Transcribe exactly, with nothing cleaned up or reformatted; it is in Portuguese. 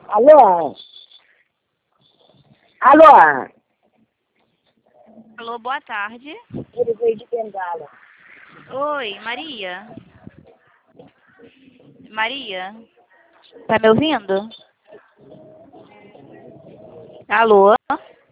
Alô? Alô? Alô, boa tarde. Ele veio de bengala. Oi, Maria. Maria, tá me ouvindo? Alô?